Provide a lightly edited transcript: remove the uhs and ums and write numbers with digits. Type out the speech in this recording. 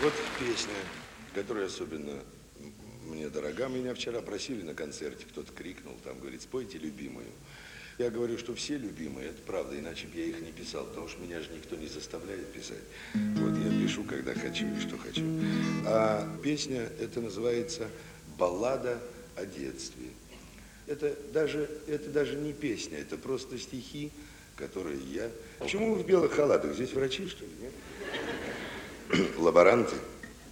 Вот песня, которая особенно мне дорога. Меня вчера просили на концерте, кто-то крикнул, там, говорит, спойте любимую. Я говорю, что все любимые, это правда, иначе бы я их не писал, потому что меня же никто не заставляет писать. Вот я пишу, когда хочу и что хочу. А песня, это называется «Баллада о детстве». Это даже не песня, это просто стихи, которые я... Почему вы в белых халатах? Здесь врачи, что ли, нет? Лаборанты?